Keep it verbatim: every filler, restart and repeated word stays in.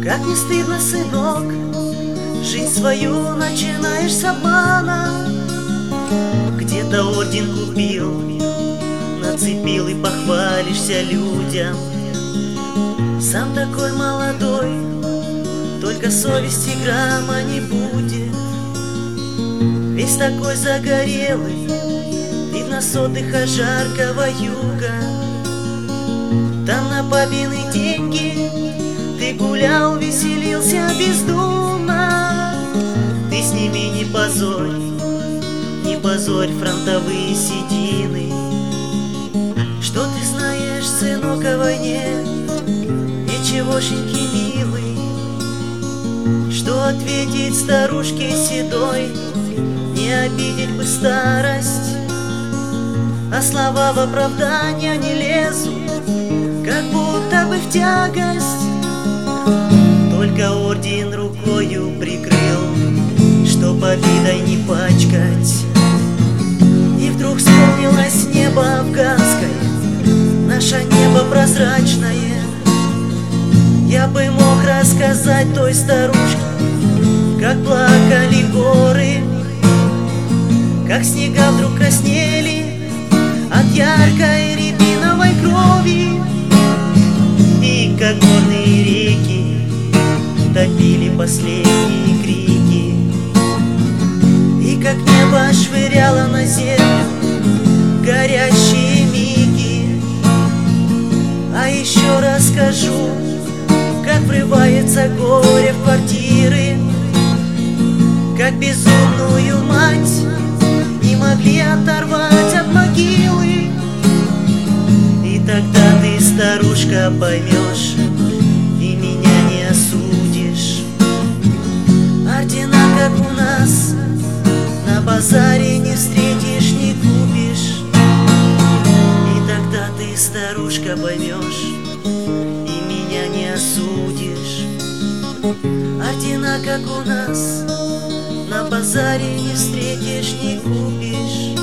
Как не стыдно, сынок, жизнь свою начинаешь с обмана. Где-то орден купил, нацепил и похвалишься людям. Сам такой молодой, только совести грамма не будет. Весь такой загорелый, видно с отдыха жаркого юга. Там на папины деньги ты гулял, веселился бездумно. Ты с ними не позорь, не позорь фронтовые седины. Что ты знаешь, сынок, о войне? Ничегошеньки, милый. Что ответить старушке седой? Не обидеть бы старость, а слова в оправдания не лезут, как будто бы в тягость. Только орден рукою прикрыл, чтоб обидой не пачкать. И вдруг вспомнилось небо афганское, наше небо прозрачное. Я бы мог рассказать той старушке, как плакали горы, как снега вдруг краснели от яркой рябиновой крови, и как горные реки топили последние крики, и как небо швыряло на землю горящие миги. А еще расскажу, как врывается горе в квартиры, как безумную мать не могли оторвать от могилы. И тогда ты, старушка, поймешь и меня не осудишь. Ордена, как у нас, на базаре не встретишь, не купишь. И тогда ты, старушка, поймешь и меня не осудишь. Ордена, как у нас, на базаре не встретишь, не купишь.